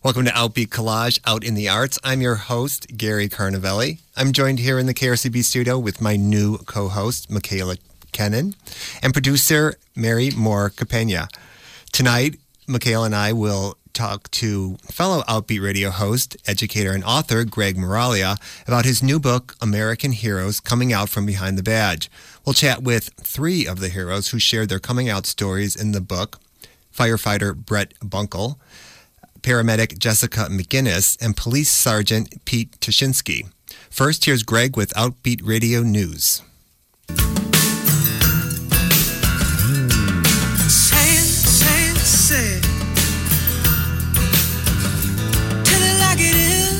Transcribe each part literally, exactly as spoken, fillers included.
Welcome to Outbeat Collage, Out in the Arts. I'm your host, Gary Carnavelli. I'm joined here in the K R C B studio with my new co-host, Michaela Kennan, and producer, Mary Moore Capena. Tonight, Michaela and I will talk to fellow Outbeat Radio host, educator, and author Greg Moralia about his new book, American Heroes, Coming Out from Behind the Badge. We'll chat with three of the heroes who shared their coming out stories in the book: firefighter Brett Bunkle, paramedic Jessica McGinnis, and police sergeant Pete Tushinsky. First, here's Greg with Outbeat Radio News. Say it, say it, say it. Tell it like it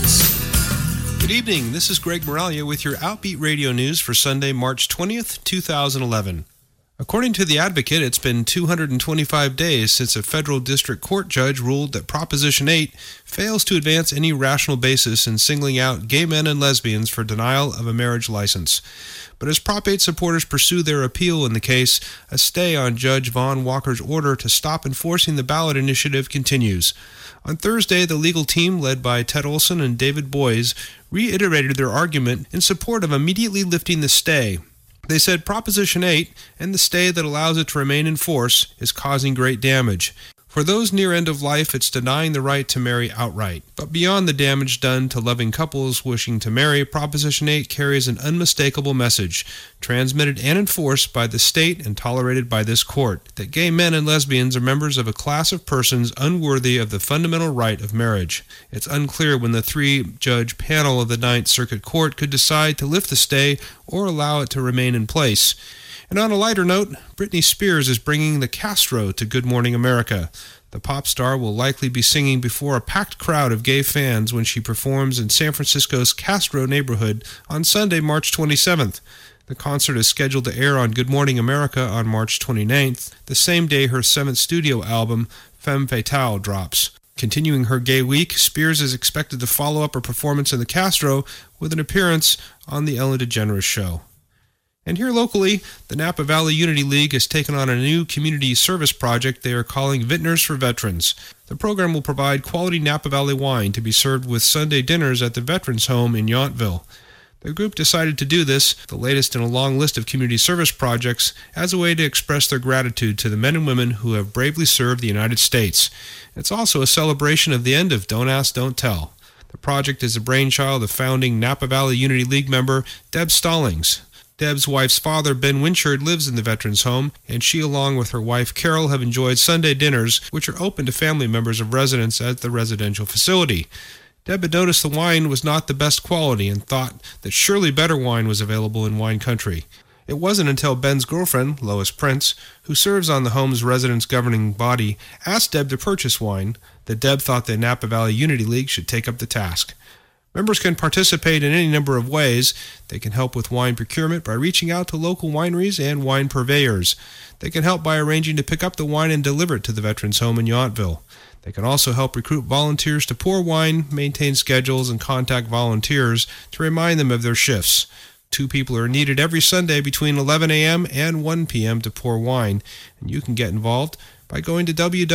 is. Good evening, this is Greg Moralia with your Outbeat Radio News for Sunday, March twentieth, twenty eleven. According to The Advocate, it's been two hundred twenty-five days since a federal district court judge ruled that Proposition eight fails to advance any rational basis in singling out gay men and lesbians for denial of a marriage license. But as Prop eight supporters pursue their appeal in the case, a stay on Judge Vaughn Walker's order to stop enforcing the ballot initiative continues. On Thursday, the legal team, led by Ted Olson and David Boies, reiterated their argument in support of immediately lifting the stay. They said Proposition eight and the stay that allows it to remain in force is causing great damage. For those near end of life, it's denying the right to marry outright. But beyond the damage done to loving couples wishing to marry, Proposition eight carries an unmistakable message, transmitted and enforced by the state and tolerated by this court, that gay men and lesbians are members of a class of persons unworthy of the fundamental right of marriage. It's unclear when the three-judge panel of the Ninth Circuit Court could decide to lift the stay or allow it to remain in place. And on a lighter note, Britney Spears is bringing the Castro to Good Morning America. The pop star will likely be singing before a packed crowd of gay fans when she performs in San Francisco's Castro neighborhood on Sunday, March twenty-seventh. The concert is scheduled to air on Good Morning America on March twenty-ninth, the same day her seventh studio album, Femme Fatale, drops. Continuing her gay week, Spears is expected to follow up her performance in the Castro with an appearance on The Ellen DeGeneres Show. And here locally, the Napa Valley Unity League has taken on a new community service project they are calling Vintners for Veterans. The program will provide quality Napa Valley wine to be served with Sunday dinners at the Veterans Home in Yountville. The group decided to do this, the latest in a long list of community service projects, as a way to express their gratitude to the men and women who have bravely served the United States. It's also a celebration of the end of Don't Ask, Don't Tell. The project is the brainchild of founding Napa Valley Unity League member Deb Stallings. Deb's wife's father, Ben Winchard, lives in the Veterans Home, and she, along with her wife Carol, have enjoyed Sunday dinners, which are open to family members of residents at the residential facility. Deb had noticed the wine was not the best quality and thought that surely better wine was available in wine country. It wasn't until Ben's girlfriend, Lois Prince, who serves on the home's residents' governing body, asked Deb to purchase wine, that Deb thought the Napa Valley Unity League should take up the task. Members can participate in any number of ways. They can help with wine procurement by reaching out to local wineries and wine purveyors. They can help by arranging to pick up the wine and deliver it to the Veterans Home in Yountville. They can also help recruit volunteers to pour wine, maintain schedules, and contact volunteers to remind them of their shifts. Two people are needed every Sunday between eleven a.m. and one p.m. to pour wine, and you can get involved by going to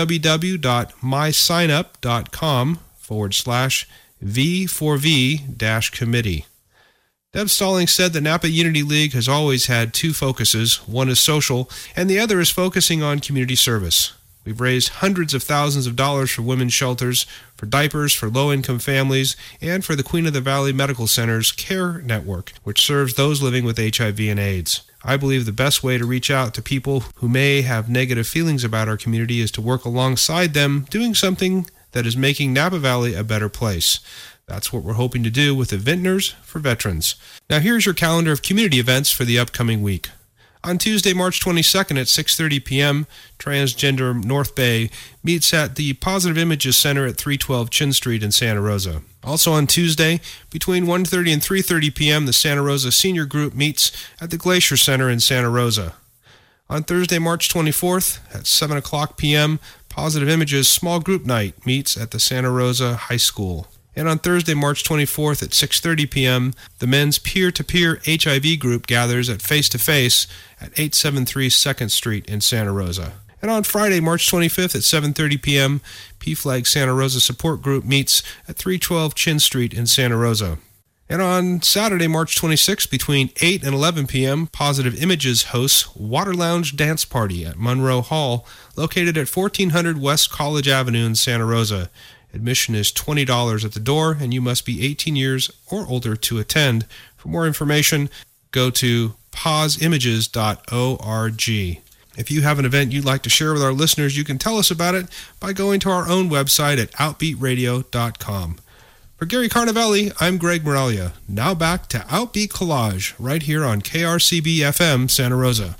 www.mysignup.com forward slash V four V dash committee. Deb Stallings said the Napa Unity League has always had two focuses. One is social, and the other is focusing on community service. We've raised hundreds of thousands of dollars for women's shelters, for diapers, for low-income families, and for the Queen of the Valley Medical Center's CARE Network, which serves those living with H I V and AIDS. I believe the best way to reach out to people who may have negative feelings about our community is to work alongside them, doing something that is making Napa Valley a better place. That's what we're hoping to do with the Vintners for Veterans. Now here's your calendar of community events for the upcoming week. On Tuesday, March twenty-second at six thirty p.m., Transgender North Bay meets at the Positive Images Center at three twelve Chin Street in Santa Rosa. Also on Tuesday, between one thirty and three thirty p.m., the Santa Rosa Senior Group meets at the Glacier Center in Santa Rosa. On Thursday, March twenty-fourth at seven o'clock p.m., Positive Images Small Group Night meets at the Santa Rosa High School. And on Thursday, March twenty-fourth at six thirty p.m., the men's peer-to-peer H I V group gathers at Face to Face at eight seventy-three second Street in Santa Rosa. And on Friday, March twenty-fifth at seven thirty p.m., P FLAG Santa Rosa Support Group meets at three twelve Chin Street in Santa Rosa. And on Saturday, March twenty-sixth, between eight and eleven p.m., Positive Images hosts Water Lounge Dance Party at Monroe Hall, located at fourteen hundred West College Avenue in Santa Rosa. Admission is twenty dollars at the door, and you must be eighteen years or older to attend. For more information, go to pos images dot org. If you have an event you'd like to share with our listeners, you can tell us about it by going to our own website at outbeat radio dot com. For Gary Carnavelli, I'm Greg Moralia. Now back to Outbeat Collage, right here on K R C B F M Santa Rosa.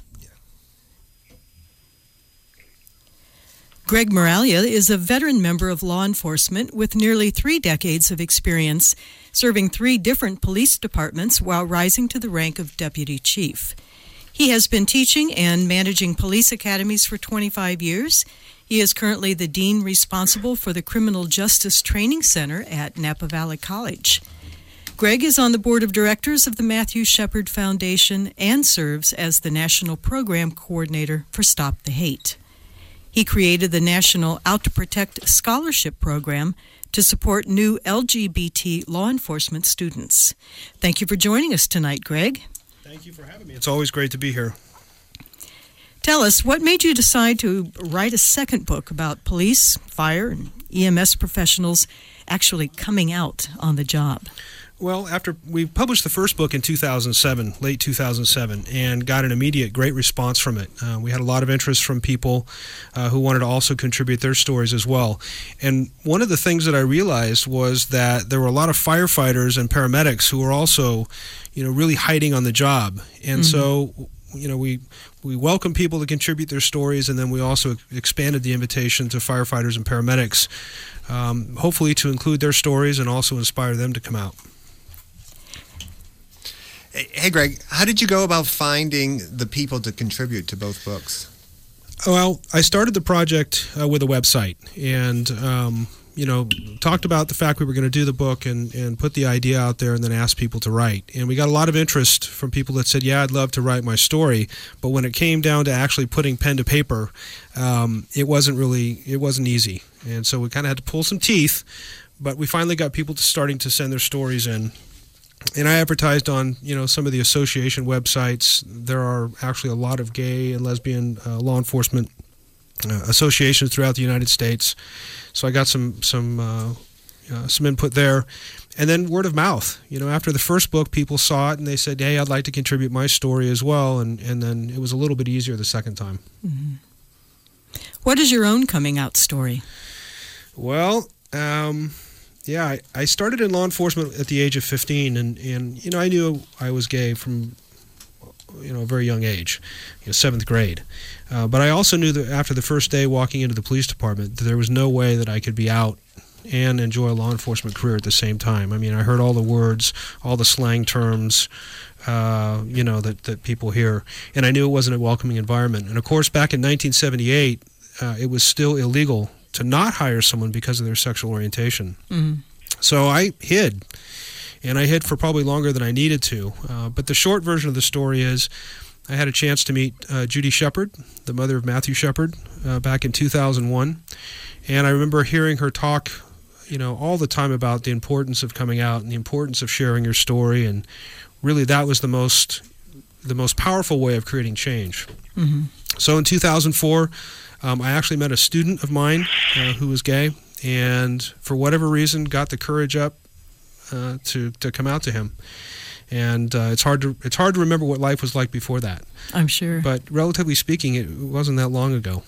Greg Moralia is a veteran member of law enforcement with nearly three decades of experience, serving three different police departments while rising to the rank of deputy chief. He has been teaching and managing police academies for twenty-five years. He is currently the dean responsible for the Criminal Justice Training Center at Napa Valley College. Greg is on the board of directors of the Matthew Shepard Foundation and serves as the national program coordinator for Stop the Hate. He created the National Out to Protect Scholarship Program to support new L G B T law enforcement students. Thank you for joining us tonight, Greg. Thank you for having me. It's always great to be here. Tell us, what made you decide to write a second book about police, fire, and E M S professionals actually coming out on the job? Well, after we published the first book in two thousand seven, late two thousand seven, and got an immediate great response from it. Uh, we had a lot of interest from people uh, who wanted to also contribute their stories as well. And one of the things that I realized was that there were a lot of firefighters and paramedics who were also, you know, really hiding on the job. And mm-hmm. so, you know, we we welcome people to contribute their stories, and then we also expanded the invitation to firefighters and paramedics, um, hopefully to include their stories and also inspire them to come out. Hey, Greg, how did you go about finding the people to contribute to both books? Well, I started the project uh, with a website and, um, you know, talked about the fact we were going to do the book and, and put the idea out there and then asked people to write. And we got a lot of interest from people that said, yeah, I'd love to write my story. But when it came down to actually putting pen to paper, um, it wasn't really, it wasn't easy. And so we kind of had to pull some teeth, but we finally got people to starting to send their stories in. And I advertised on, you know, some of the association websites. There are actually a lot of gay and lesbian uh, law enforcement uh, associations throughout the United States. So I got some some uh, uh, some input there. And then word of mouth. You know, after the first book, people saw it and they said, hey, I'd like to contribute my story as well. And, and then it was a little bit easier the second time. Mm-hmm. What is your own coming out story? Well, um... Yeah, I, I started in law enforcement at the age of fifteen, and, and you know I knew I was gay from you know a very young age, you know, seventh grade. Uh, but I also knew that after the first day walking into the police department that there was no way that I could be out and enjoy a law enforcement career at the same time. I mean, I heard all the words, all the slang terms, uh, you know, that, that people hear, and I knew it wasn't a welcoming environment. And of course, back in nineteen seventy-eight, uh, it was still illegal to not hire someone because of their sexual orientation. Mm-hmm. So I hid, and I hid for probably longer than I needed to. Uh, but the short version of the story is I had a chance to meet uh, Judy Shepard, the mother of Matthew Shepard, uh, back in two thousand one. And I remember hearing her talk, you know, all the time about the importance of coming out and the importance of sharing your story. And really that was the most, the most powerful way of creating change. Mm-hmm. So in two thousand four, Um, I actually met a student of mine uh, who was gay, and for whatever reason, got the courage up uh, to to come out to him. And uh, it's hard to it's hard to remember what life was like before that. I'm sure. But relatively speaking, it wasn't that long ago.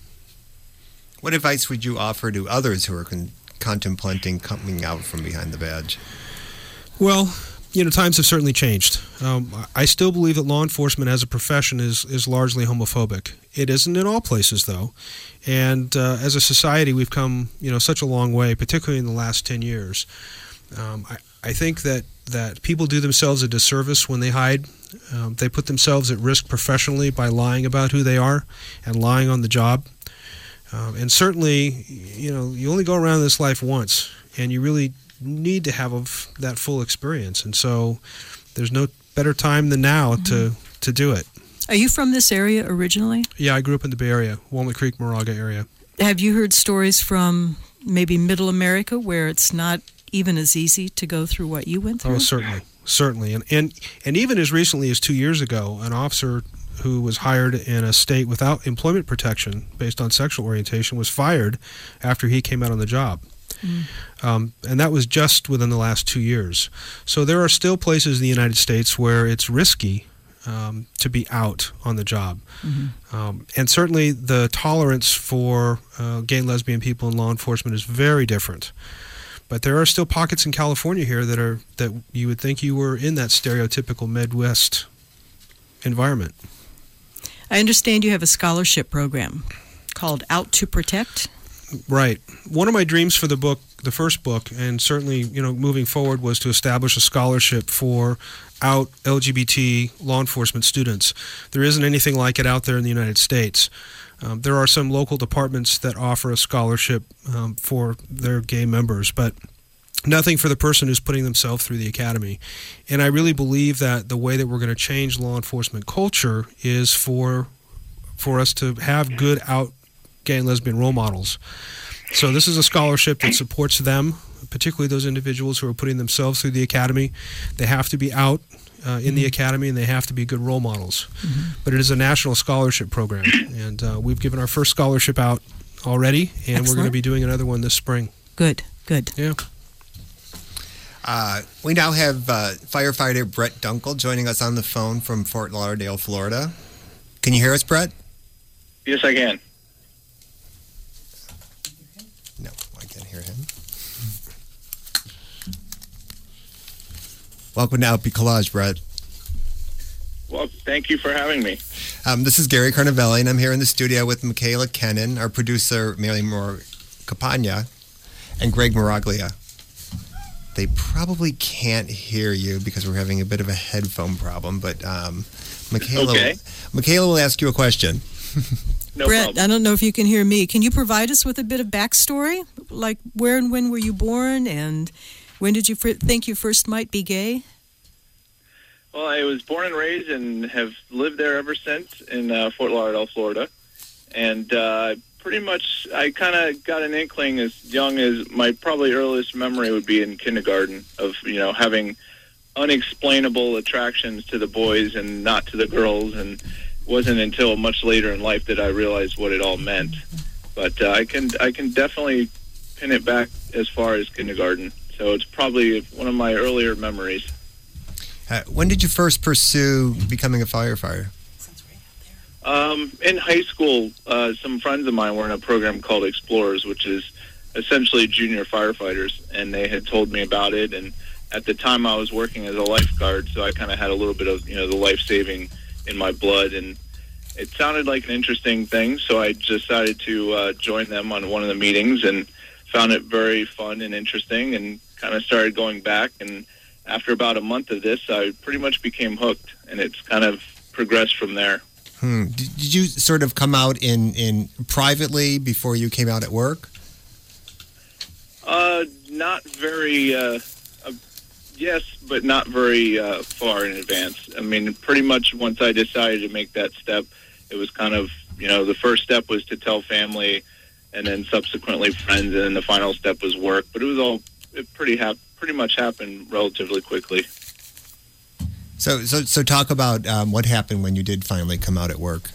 What advice would you offer to others who are con- contemplating coming out from behind the badge? Well, you know, times have certainly changed. Um, I still believe that law enforcement as a profession is, is largely homophobic. It isn't in all places, though. And uh, as a society, we've come, you know, such a long way, particularly in the last ten years. Um, I, I think that, that people do themselves a disservice when they hide. Um, they put themselves at risk professionally by lying about who they are and lying on the job. Um, and certainly, you know, you only go around this life once, and you really need to have a, that full experience. And so there's no better time than now mm-hmm. to, to do it. Are you from this area originally? Yeah, I grew up in the Bay Area, Walnut Creek, Moraga area. Have you heard stories from maybe Middle America where it's not even as easy to go through what you went through? Oh, certainly, certainly. And, and, and even as recently as two years ago, an officer who was hired in a state without employment protection based on sexual orientation was fired after he came out on the job. Mm. Um, and that was just within the last two years. So there are still places in the United States where it's risky um, to be out on the job. Mm-hmm. Um, and certainly the tolerance for uh, gay and lesbian people in law enforcement is very different. But there are still pockets in California here that are that you would think you were in that stereotypical Midwest environment. I understand you have a scholarship program called Out to Protect. Right. One of my dreams for the book, the first book, and certainly, you know, moving forward, was to establish a scholarship for out L G B T law enforcement students. There isn't anything like it out there in the United States. Um, there are some local departments that offer a scholarship um, for their gay members, but nothing for the person who's putting themselves through the academy. And I really believe that the way that we're going to change law enforcement culture is for for us to have good out gay and lesbian role models. So this is a scholarship that supports them, particularly those individuals who are putting themselves through the academy. They have to be out uh, in the academy, and they have to be good role models. Mm-hmm. But it is a national scholarship program, and uh, we've given our first scholarship out already, and Excellent. We're going to be doing another one this spring. Good, good. Yeah. Uh, we now have uh, firefighter Brett Dunkel joining us on the phone from Fort Lauderdale, Florida. Can you hear us, Brett? Yes, I can. No, I can't hear him. Welcome to Outbeat Collage, Brett. Well, thank you for having me. Um, this is Gary Carnavelli, and I'm here in the studio with Michaela Kennan, our producer, Mary Moore Capagna, and Greg Miraglia. They probably can't hear you because we're having a bit of a headphone problem, but um, Michaela, okay. Michaela will ask you a question. No Brett, problem. I don't know if you can hear me. Can you provide us with a bit of backstory? Like where and when were you born, and when did you fr- think you first might be gay? Well, I was born and raised and have lived there ever since in uh, Fort Lauderdale, Florida. And uh, pretty much I kind of got an inkling as young as my probably earliest memory would be in kindergarten of, you know, having unexplainable attractions to the boys and not to the girls. And it wasn't until much later in life that I realized what it all meant. But uh, I can I can definitely pin it back as far as kindergarten. So it's probably one of my earlier memories. Uh, when did you first pursue becoming a firefighter? Um, in high school, uh, some friends of mine were in a program called Explorers, which is essentially junior firefighters, and they had told me about it. And at the time, I was working as a lifeguard, so I kind of had a little bit of, you know, the life-saving in my blood, and it sounded like an interesting thing, so I decided to uh, join them on one of the meetings and found it very fun and interesting, and kind of started going back. And after about a month of this, I pretty much became hooked, and it's kind of progressed from there. Hmm. Did, did you sort of come out in, in privately before you came out at work? Uh, not very, uh, uh, yes, but not very uh, far in advance. I mean, pretty much once I decided to make that step, it was kind of, you know, the first step was to tell family, and then subsequently friends, and then the final step was work. But it was all, it pretty hap- pretty much happened relatively quickly. So, so, so talk about um, what happened when you did finally come out at work.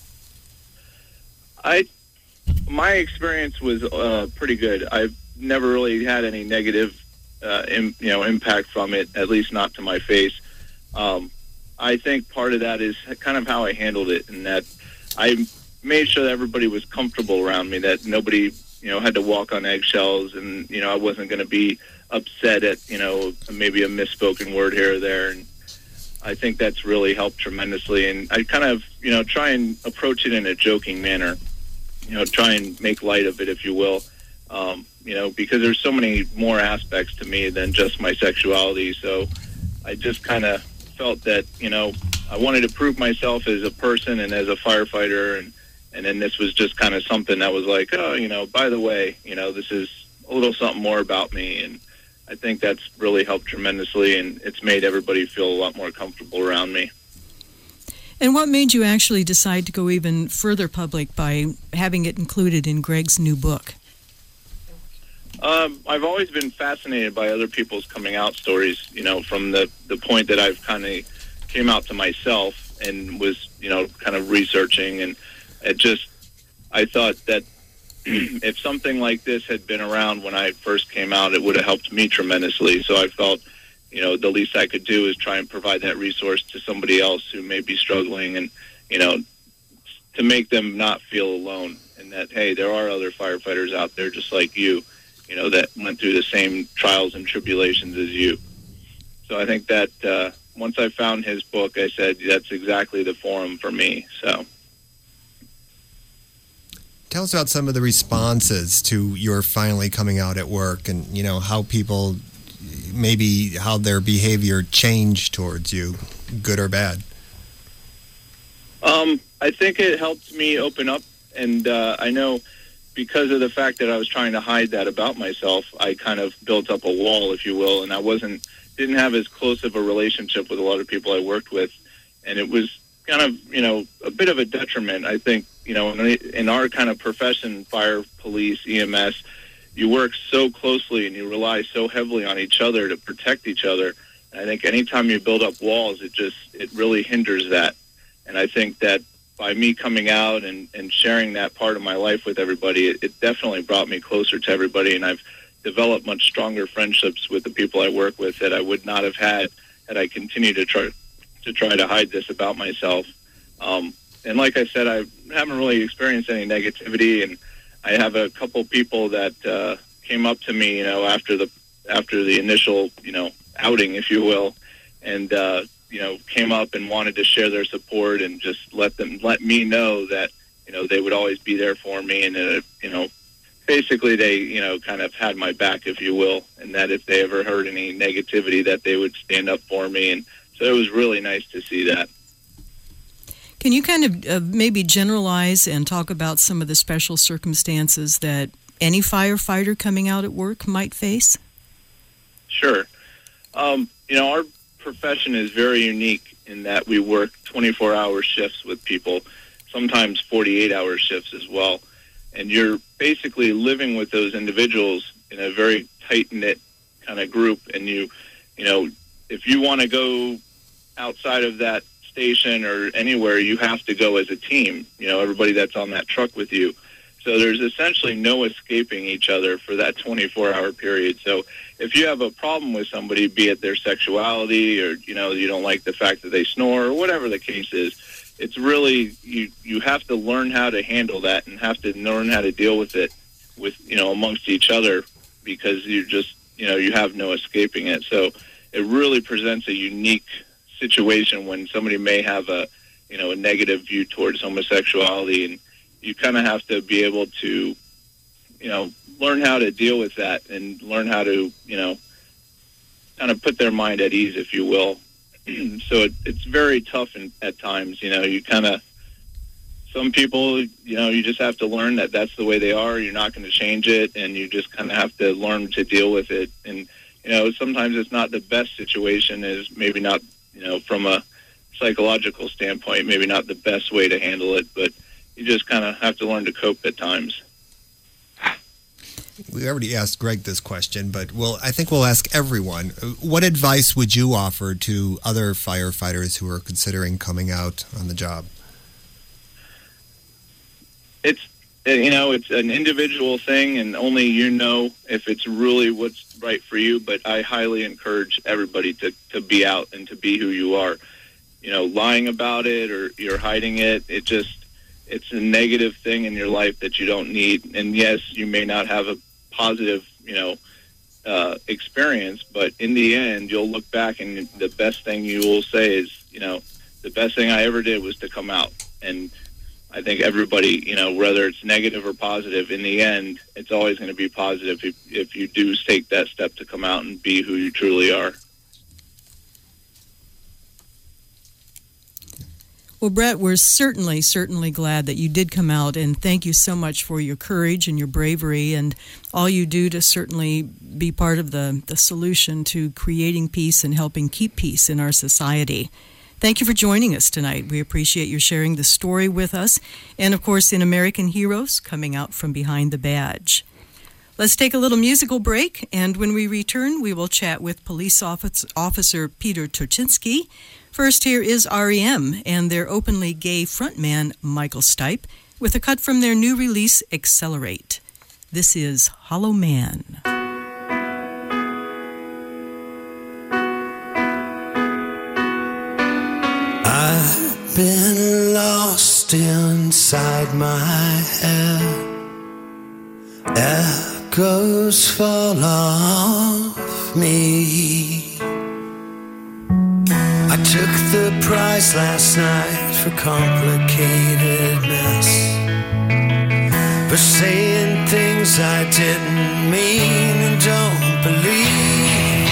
I, my experience was uh, pretty good. I've never really had any negative, uh, im- you know, impact from it. At least not to my face. Um, I think part of that is kind of how I handled it, and that I made sure that everybody was comfortable around me. That nobody, you know, had to walk on eggshells, and you know, I wasn't going to be upset at, you know, maybe a misspoken word here or there. And I think that's really helped tremendously. And I kind of, you know, try and approach it in a joking manner, you know, try and make light of it, if you will, um, you know, because there's so many more aspects to me than just my sexuality. So I just kind of felt that, you know, I wanted to prove myself as a person and as a firefighter. And, and then this was just kind of something that was like, oh, you know, by the way, you know, this is a little something more about me. And I think that's really helped tremendously, and it's made everybody feel a lot more comfortable around me. And what made you actually decide to go even further public by having it included in Greg's new book? Um, I've always been fascinated by other people's coming out stories, you know, from the, the point that I've kind of came out to myself and was, you know, kind of researching. And it just, I thought that if something like this had been around when I first came out, it would have helped me tremendously. So I felt, you know, the least I could do is try and provide that resource to somebody else who may be struggling, and, you know, to make them not feel alone, and that, hey, there are other firefighters out there just like you, you know, that went through the same trials and tribulations as you. So I think that uh, once I found his book, I said, that's exactly the forum for me. So tell us about some of the responses to your finally coming out at work, and, you know, how people, maybe how their behavior changed towards you, good or bad. Um, I think it helped me open up, and uh, I know because of the fact that I was trying to hide that about myself, I kind of built up a wall, if you will, and I wasn't, didn't have as close of a relationship with a lot of people I worked with, and it was kind of, you know, a bit of a detriment. I think, you know, in, in our kind of profession, fire, police, E M S, you work so closely and you rely so heavily on each other to protect each other. And I think anytime you build up walls, it just, it really hinders that. And I think that by me coming out and, and sharing that part of my life with everybody, it, it definitely brought me closer to everybody. And I've developed much stronger friendships with the people I work with that I would not have had had I continued to try to try to hide this about myself. Um, and like I said, I haven't really experienced any negativity, and I have a couple people that uh, came up to me, you know, after the after the initial, you know, outing, if you will, and uh, you know, came up and wanted to share their support and just let them let me know that, you know, they would always be there for me, and uh, you know, basically they, you know, kind of had my back, if you will, and that if they ever heard any negativity, that they would stand up for me. And so it was really nice to see that. Can you kind of uh, maybe generalize and talk about some of the special circumstances that any firefighter coming out at work might face? Sure. Um, you know, our profession is very unique in that we work twenty-four hour shifts with people, sometimes forty-eight hour shifts as well. And you're basically living with those individuals in a very tight-knit kind of group. And you, you know, if you want to go outside of that station or anywhere, you have to go as a team, you know, everybody that's on that truck with you. So there's essentially no escaping each other for that twenty-four hour period. So if you have a problem with somebody, be it their sexuality or, you know, you don't like the fact that they snore or whatever the case is, it's really, you, you have to learn how to handle that and have to learn how to deal with it with, you know, amongst each other, because you just, you know, you have no escaping it. So it really presents a unique situation when somebody may have a, you know, a negative view towards homosexuality, and you kind of have to be able to, you know, learn how to deal with that and learn how to, you know, kind of put their mind at ease, if you will. So it, it's very tough in, at times, you know, you kind of, some people, you know, you just have to learn that that's the way they are. You're not going to change it, and you just kind of have to learn to deal with it. And, you know, sometimes it's not the best situation, is maybe not, you know, from a psychological standpoint, maybe not the best way to handle it, but you just kind of have to learn to cope at times. We already asked Greg this question, but we'll, I think we'll ask everyone. What advice would you offer to other firefighters who are considering coming out on the job? It's, you know, it's an individual thing, and only you know if it's really what's right for you, but I highly encourage everybody to, to be out and to be who you are. You know, lying about it or you're hiding it, it just, it's a negative thing in your life that you don't need. And yes, you may not have a positive, you know, uh, experience, but in the end, you'll look back and the best thing you will say is, you know, the best thing I ever did was to come out. And I think everybody, you know, whether it's negative or positive, in the end, it's always going to be positive if, if you do take that step to come out and be who you truly are. Well, Brett, we're certainly, certainly glad that you did come out, and thank you so much for your courage and your bravery and all you do to certainly be part of the, the solution to creating peace and helping keep peace in our society. Thank you for joining us tonight. We appreciate your sharing the story with us, and of course in American Heroes, coming out from behind the badge. Let's take a little musical break, and when we return, we will chat with Police Officer Peter Tuchinski. First, here is R E M and their openly gay frontman, Michael Stipe, with a cut from their new release, Accelerate. This is Hollow Man. I've been lost inside my head. Echoes fall off me. I took the prize last night for complicated mess, for saying things I didn't mean and don't believe.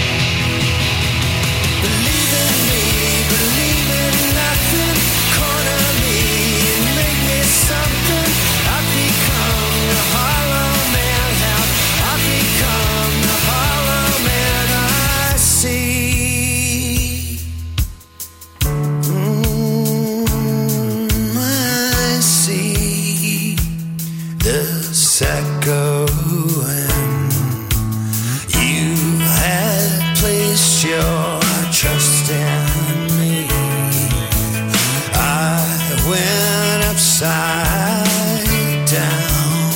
Believe in me, believe in nothing. Corner me and make me something. I've become the hollow man. How I've become the hollow man I see. Mm, I see this echo when you had placed your trust in me. I went upside down.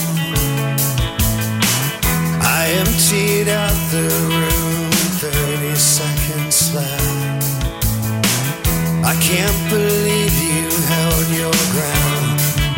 I emptied out the room, thirty seconds left. I can't believe you held your ground.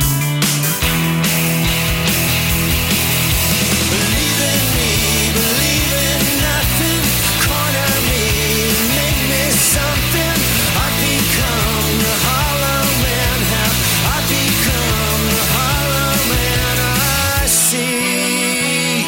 Believe in me, believe in nothing. Corner me, make me something. I've become the hollow man. Have I become the hollow man I see?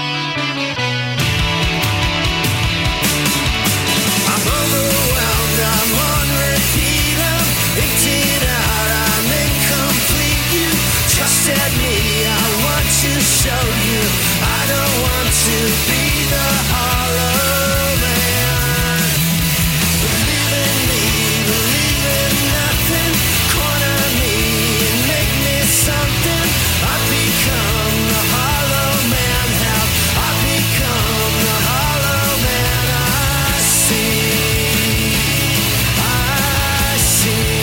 I'm overwhelmed, I'm on repeat. I'm emptied out, I'm incomplete. You trusted me, I want to show you I don't want to be the hollow man. Believe in me, believe in nothing. Corner me and make me something. I've become the hollow man. Have I become the hollow man I see? I see.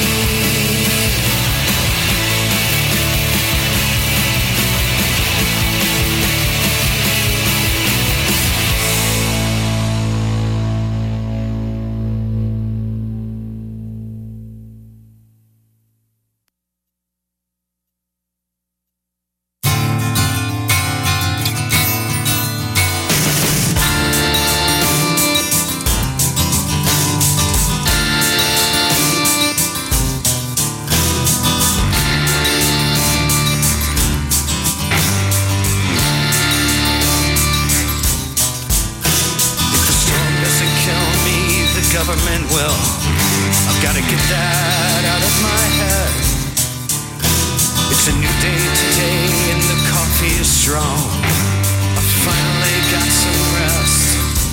If the storm doesn't kill me, the government will. I've got to get that out of my head. It's a new day today and the coffee is strong. I finally got some rest.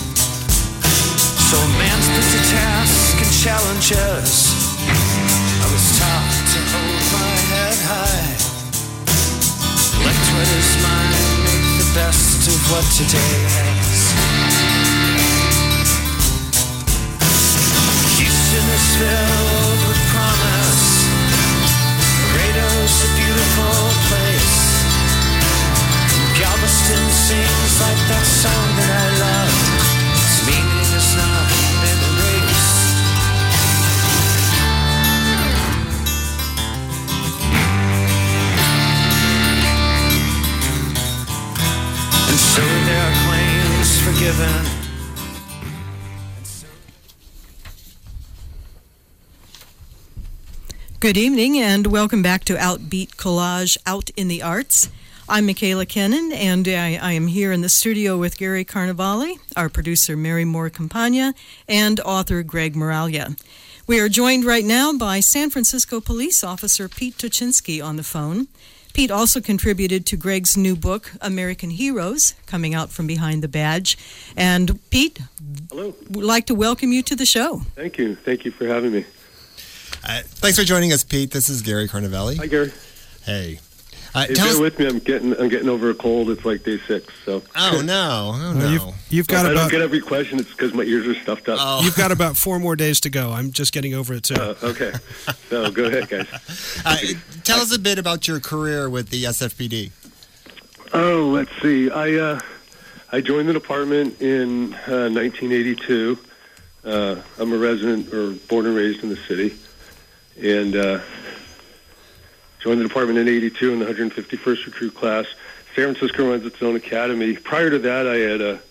So a man's put to task and challenges. I was taught to hold my head high. Let what is mine make the best of what today has. Houston is filled with promise. Laredo's a beautiful place. Galveston sings like that song that I love. Its meaning has not been erased. And so there are claims forgiven. Good evening and welcome back to Outbeat Collage Out in the Arts. I'm Michaela Kennan, and I, I am here in the studio with Gary Carnevale, our producer Mary Moore Campagna, and author Greg Moralia. We are joined right now by San Francisco Police Officer Pete Tuchinski on the phone. Pete also contributed to Greg's new book, American Heroes, coming out from behind the badge. And Pete, hello. We'd like to welcome you to the show. Thank you. Thank you for having me. Uh, thanks for joining us, Pete. This is Gary Carnavelli. Hi, Gary. Hey. Uh, hey tell bear us- with me. I'm getting I'm getting over a cold. It's like day six. So. Oh no! Oh no! You've, you've got I about don't get every question. It's because my ears are stuffed up. Oh. you've got about four more days to go. I'm just getting over it too. Uh, okay. So go ahead, guys. Uh, tell us a bit about your career with the S F P D. Oh, let's see. I uh, I joined the department in uh, nineteen eighty-two. Uh, I'm a resident or born and raised in the city, and uh, joined the department in eighty-two in the one hundred fifty-first recruit class. San Francisco runs its own academy. Prior to that, I had a.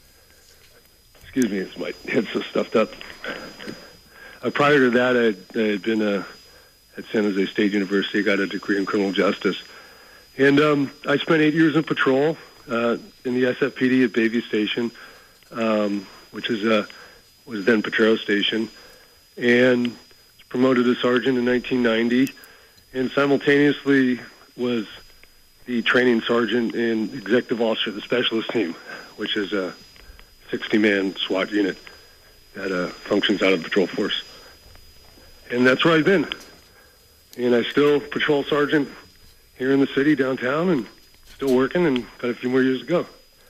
Excuse me, it's my head's so stuffed up. Uh, prior to that, I had, I had been uh, at San Jose State University. I got a degree in criminal justice. And um, I spent eight years in patrol uh, in the S F P D at Bayview Station, um, which is uh, was then Potrero Station, and was promoted to sergeant in nineteen ninety, and simultaneously was the training sergeant and executive officer of the specialist team, which is a sixty-man SWAT unit that uh, functions out of the patrol force. And that's where I've been. And I still patrol sergeant here in the city downtown and still working and got a few more years to go.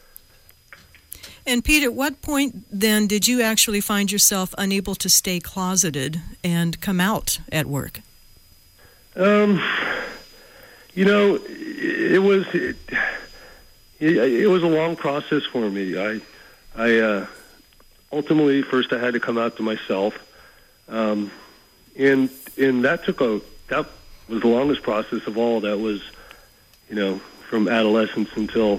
And Pete, at what point then did you actually find yourself unable to stay closeted and come out at work? Um, you know, it, it was it, it, it was a long process for me. I, I uh, ultimately first I had to come out to myself, um, and and that took a that. was the longest process of all. That was, you know, from adolescence until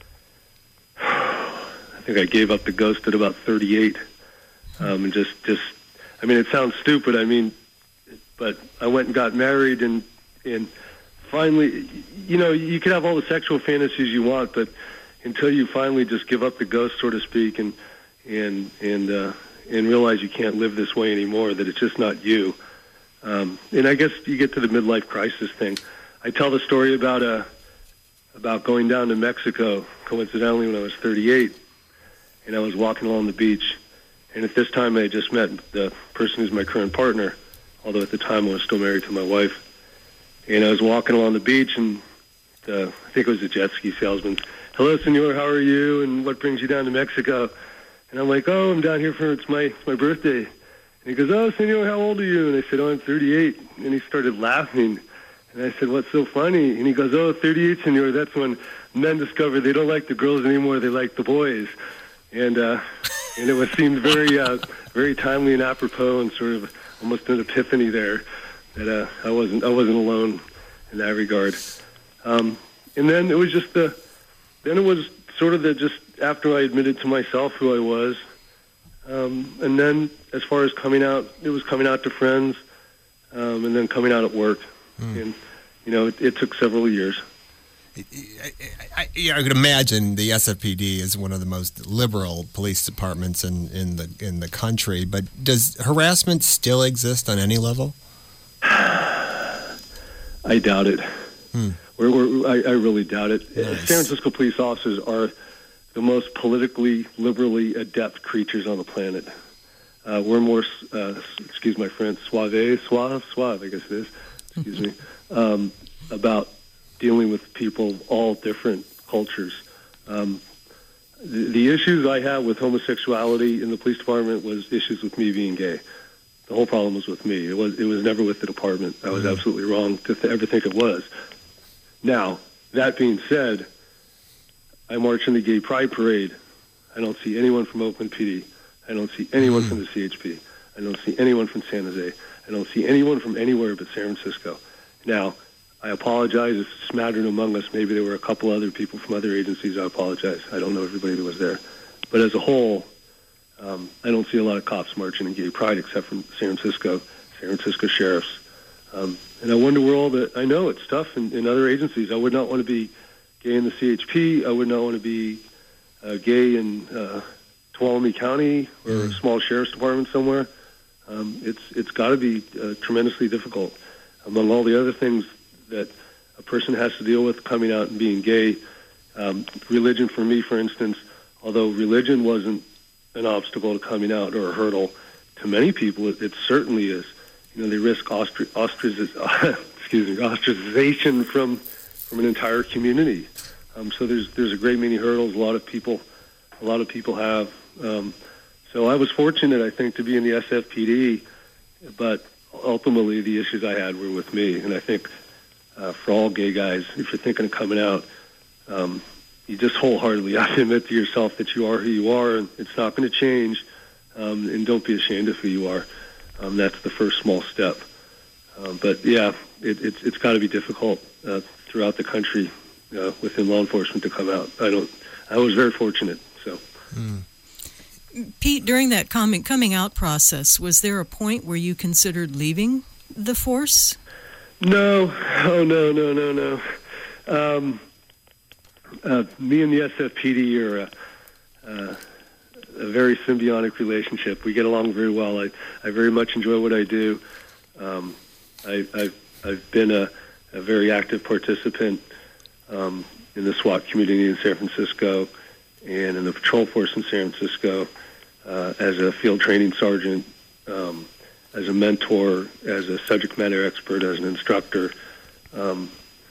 I think I gave up the ghost at about thirty-eight. Um, and just, just, I mean, it sounds stupid. I mean, but I went and got married, and and finally, you know, you can have all the sexual fantasies you want, but until you finally just give up the ghost, so to speak, and and and uh, and realize you can't live this way anymore, that it's just not you. Um, and I guess you get to the midlife crisis thing. I tell the story about uh, about going down to Mexico, coincidentally, when I was thirty-eight, and I was walking along the beach. And at this time, I had just met the person who's my current partner, although at the time I was still married to my wife. And I was walking along the beach, and uh, I think it was a jet ski salesman. Hello, senor, how are you? And what brings you down to Mexico? And I'm like, oh, I'm down here for, it's my, it's my birthday. And he goes, oh, senor, how old are you? And I said, oh, I'm thirty-eight. And he started laughing. And I said, what's so funny? And he goes, oh, thirty-eight, senor, that's when men discover they don't like the girls anymore, they like the boys. And uh, and it was seemed very uh, very timely and apropos, and sort of almost an epiphany there that uh, I wasn't I wasn't alone in that regard. Um, and then it was just the then it was sort of the just after I admitted to myself who I was, um, and then as far as coming out, it was coming out to friends, um, and then coming out at work, mm. and you know it, it took several years. I, I, I could imagine the S F P D is one of the most liberal police departments in, in the in the country. But does harassment still exist on any level? I doubt it. Hmm. We're, we're, I, I really doubt it. Nice. San Francisco police officers are the most politically, liberally adept creatures on the planet. Uh, we're more, uh, excuse my French, suave, suave, suave, I guess it is, excuse me, um, about dealing with people of all different cultures. Um, the, the issues I had with homosexuality in the police department was issues with me being gay. The whole problem was with me. It was it was never with the department. I was mm-hmm. absolutely wrong to th- ever think it was. Now, that being said, I march in the Gay Pride Parade. I don't see anyone from Oakland P D. I don't see anyone mm-hmm. from the C H P. I don't see anyone from San Jose. I don't see anyone from anywhere but San Francisco. Now, I apologize if it's smattered among us. Maybe there were a couple other people from other agencies. I apologize. I don't know everybody that was there. But as a whole, um, I don't see a lot of cops marching in Gay Pride except from San Francisco, San Francisco sheriffs. Um, and I wonder where all the, I know it's tough in, in other agencies. I would not want to be gay in the C H P. I would not want to be uh, gay in uh, Tuolumne County or mm. a small sheriff's department somewhere. Um, it's it's got to be uh, tremendously difficult. Among all the other things that a person has to deal with coming out and being gay. Um, religion, for me, for instance, although religion wasn't an obstacle to coming out or a hurdle, to many people, it, it certainly is. You know, they risk ostri- ostraciz- excuse me, ostracization from from an entire community. Um, so there's there's a great many hurdles. A lot of people, a lot of people have. Um, so I was fortunate, I think, to be in the S F P D, but ultimately the issues I had were with me. And I think uh, for all gay guys, if you're thinking of coming out, um, you just wholeheartedly have to admit to yourself that you are who you are, and it's not going to change. Um, and don't be ashamed of who you are. Um, that's the first small step. Um, but yeah, it, it's it's got to be difficult uh, throughout the country uh, within law enforcement to come out. I don't. I was very fortunate. So, Mm. Pete, during that coming coming out process, was there a point where you considered leaving the force? no, oh no, no, no, no. Um, uh, me and the S F P D are a, uh, a very symbiotic relationship. We get along very well. I, I very much enjoy what I do. Um, I, I've, I've been a, a very active participant um, in the SWAT community in San Francisco and in the patrol force in San Francisco uh, as a field training sergeant, um, as a mentor, as a subject matter expert, as an instructor. Um,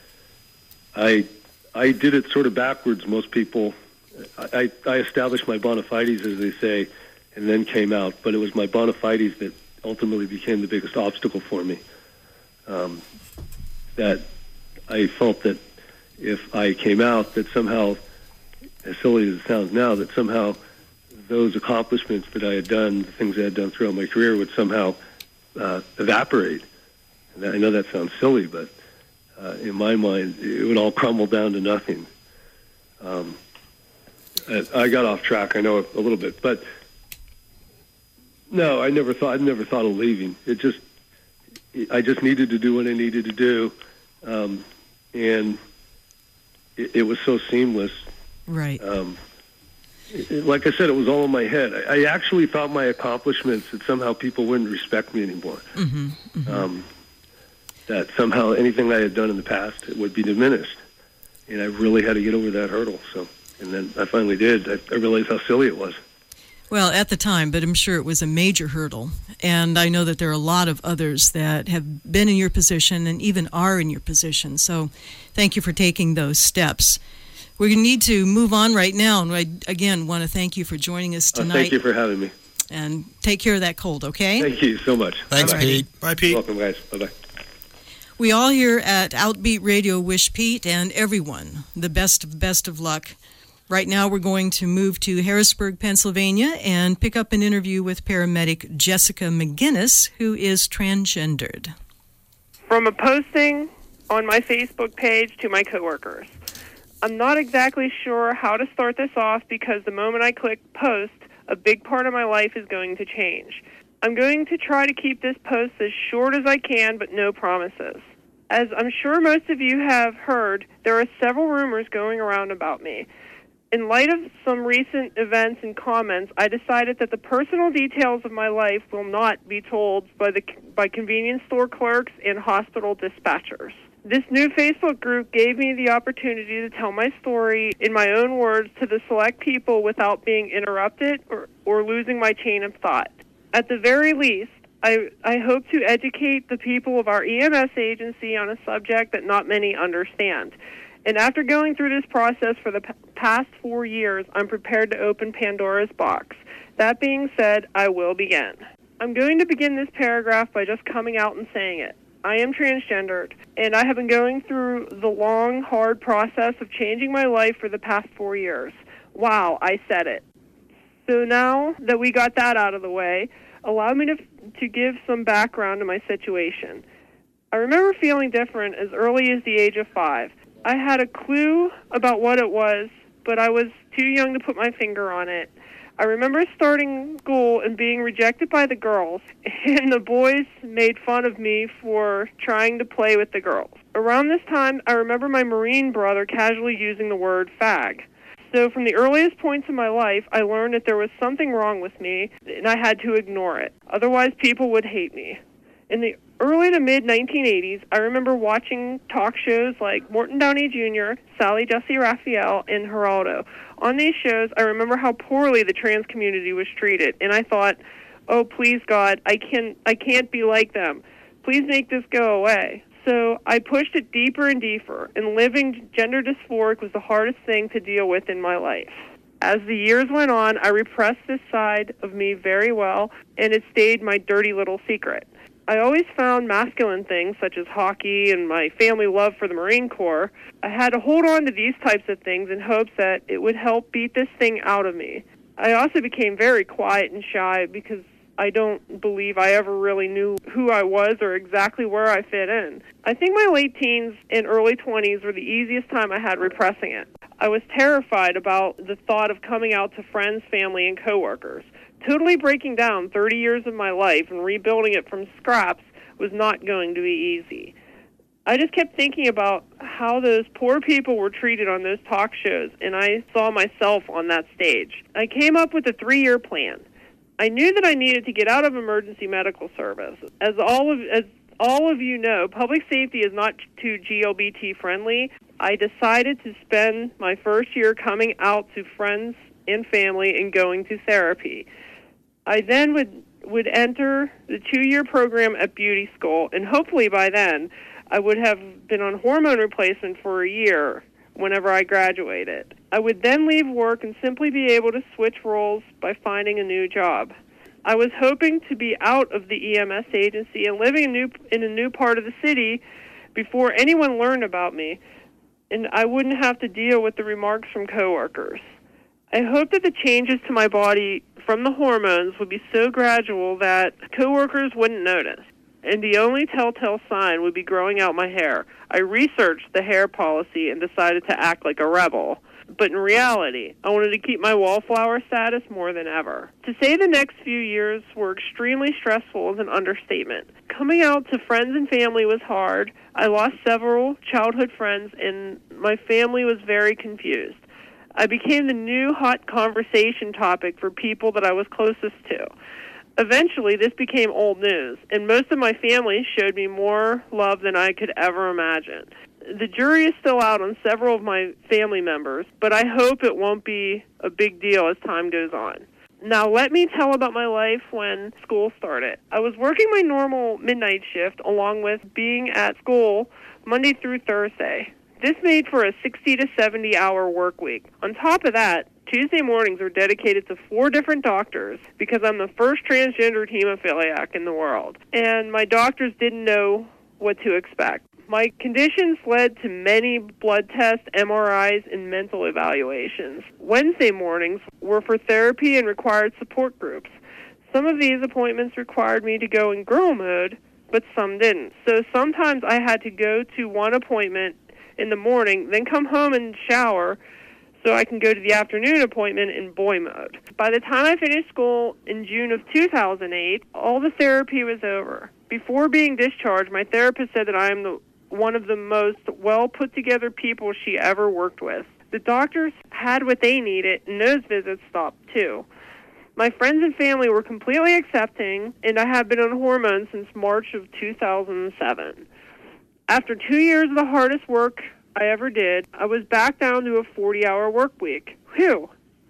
I I did it sort of backwards. Most people, I, I established my bona fides, as they say, and then came out. But it was my bona fides that ultimately became the biggest obstacle for me. Um, that I felt that if I came out, that somehow, as silly as it sounds now, that somehow those accomplishments that I had done, the things I had done throughout my career, would somehow uh, evaporate. And I know that sounds silly, but uh, in my mind, it would all crumble down to nothing. Um, I, I got off track, I know, a, a little bit, but no, I never thought. I never thought of leaving. It just, I just needed to do what I needed to do, um, and it, it was so seamless. Right. Um, it, it- like I said, it was all in my head. I, I actually thought my accomplishments, that somehow people wouldn't respect me anymore. Mm-hmm. Mm-hmm. Um, that somehow anything I had done in the past, it would be diminished, and I really had to get over that hurdle. So, and then I finally did. I, I realized how silly it was. Well, at the time, but I'm sure it was a major hurdle. And I know that there are a lot of others that have been in your position and even are in your position. So thank you for taking those steps. We need to move on right now. And I, again, want to thank you for joining us Uh, tonight. thank you for having me. And take care of that cold, okay? Thank you so much. Thanks, All righty. Pete. Bye, Pete. Welcome, guys. Bye-bye. We all here at Outbeat Radio wish Pete and everyone the best of best of luck. Right now we're going to move to Harrisburg, Pennsylvania, and pick up an interview with paramedic Jessica McGinnis, who is transgendered. From a posting on my Facebook page to my coworkers. I'm not exactly sure how to start this off because the moment I click post, a big part of my life is going to change. I'm going to try to keep this post as short as I can, but no promises. As I'm sure most of you have heard, there are several rumors going around about me. In light of some recent events and comments, I decided that the personal details of my life will not be told by the by convenience store clerks and hospital dispatchers. This new Facebook group gave me the opportunity to tell my story in my own words to the select people without being interrupted or, or losing my chain of thought. At the very least, I, I hope to educate the people of our E M S agency on a subject that not many understand. And after going through this process for the p- past four years, I'm prepared to open Pandora's box. That being said, I will begin. I'm going to begin this paragraph by just coming out and saying it. I am transgendered, and I have been going through the long, hard process of changing my life for the past four years. Wow, I said it. So now that we got that out of the way, allow me to, to give some background to my situation. I remember feeling different as early as the age of five. I had a clue about what it was, but I was too young to put my finger on it. I remember starting school and being rejected by the girls, and the boys made fun of me for trying to play with the girls. Around this time, I remember my Marine brother casually using the word fag. So from the earliest points in my life, I learned that there was something wrong with me, and I had to ignore it. Otherwise, people would hate me. In the early to mid nineteen eighties, I remember watching talk shows like Morton Downey Junior, Sally Jessy Raphael, and Geraldo. On these shows, I remember how poorly the trans community was treated, and I thought, oh, please, God, I, can, I can't be like them. Please make this go away. So I pushed it deeper and deeper, and living gender dysphoric was the hardest thing to deal with in my life. As the years went on, I repressed this side of me very well, and it stayed my dirty little secret. I always found masculine things, such as hockey and my family love for the Marine Corps. I had to hold on to these types of things in hopes that it would help beat this thing out of me. I also became very quiet and shy because I don't believe I ever really knew who I was or exactly where I fit in. I think my late teens and early twenties were the easiest time I had repressing it. I was terrified about the thought of coming out to friends, family, and coworkers. Totally breaking down thirty years of my life and rebuilding it from scraps was not going to be easy. I just kept thinking about how those poor people were treated on those talk shows, and I saw myself on that stage. I came up with a three-year plan. I knew that I needed to get out of emergency medical service. As all of as all of you know, public safety is not too G L B T friendly. I decided to spend my first year coming out to friends and family and going to therapy. I then would would enter the two-year program at beauty school, and hopefully by then I would have been on hormone replacement for a year whenever I graduated. I would then leave work and simply be able to switch roles by finding a new job. I was hoping to be out of the E M S agency and living in a new, in a new part of the city before anyone learned about me, and I wouldn't have to deal with the remarks from coworkers. I hoped that the changes to my body from the hormones would be so gradual that coworkers wouldn't notice, and the only telltale sign would be growing out my hair. I researched the hair policy and decided to act like a rebel. But in reality, I wanted to keep my wallflower status more than ever. To say the next few years were extremely stressful is an understatement. Coming out to friends and family was hard. I lost several childhood friends, and my family was very confused. I became the new hot conversation topic for people that I was closest to. Eventually, this became old news, and most of my family showed me more love than I could ever imagine. The jury is still out on several of my family members, but I hope it won't be a big deal as time goes on. Now, let me tell about my life when school started. I was working my normal midnight shift along with being at school Monday through Thursday. This made for a sixty to seventy hour work week. On top of that, Tuesday mornings were dedicated to four different doctors because I'm the first transgendered hemophiliac in the world, and my doctors didn't know what to expect. My conditions led to many blood tests, M R Is, and mental evaluations. Wednesday mornings were for therapy and required support groups. Some of these appointments required me to go in girl mode, but some didn't. So sometimes I had to go to one appointment in the morning, then come home and shower so I can go to the afternoon appointment in boy mode. By the time I finished school in June of two thousand eight, all the therapy was over. Before being discharged, my therapist said that I am the one of the most well-put-together people she ever worked with. The doctors had what they needed, and those visits stopped, too. My friends and family were completely accepting, and I have been on hormones since March of two thousand seven. After two years of the hardest work I ever did, I was back down to a forty-hour work week. Whew!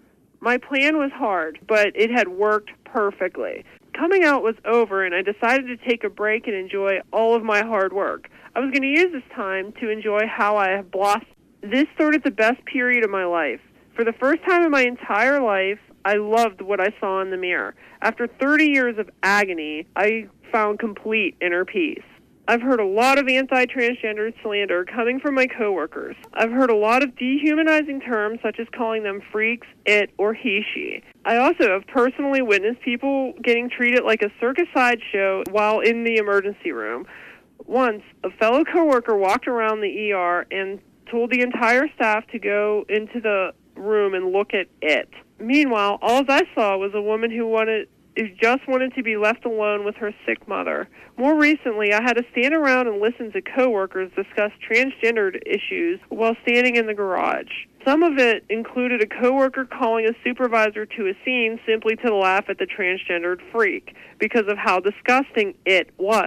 My plan was hard, but it had worked perfectly. Coming out was over, and I decided to take a break and enjoy all of my hard work. I was going to use this time to enjoy how I have blossomed. This started the best period of my life. For the first time in my entire life, I loved what I saw in the mirror. After thirty years of agony, I found complete inner peace. I've heard a lot of anti-transgender slander coming from my coworkers. I've heard a lot of dehumanizing terms such as calling them freaks, it, or he, she. I also have personally witnessed people getting treated like a circus sideshow while in the emergency room. Once, a fellow coworker walked around the E R and told the entire staff to go into the room and look at it. Meanwhile, all I saw was a woman who wanted who just wanted to be left alone with her sick mother. More recently, I had to stand around and listen to coworkers discuss transgendered issues while standing in the garage. Some of it included a coworker calling a supervisor to a scene simply to laugh at the transgendered freak because of how disgusting it was.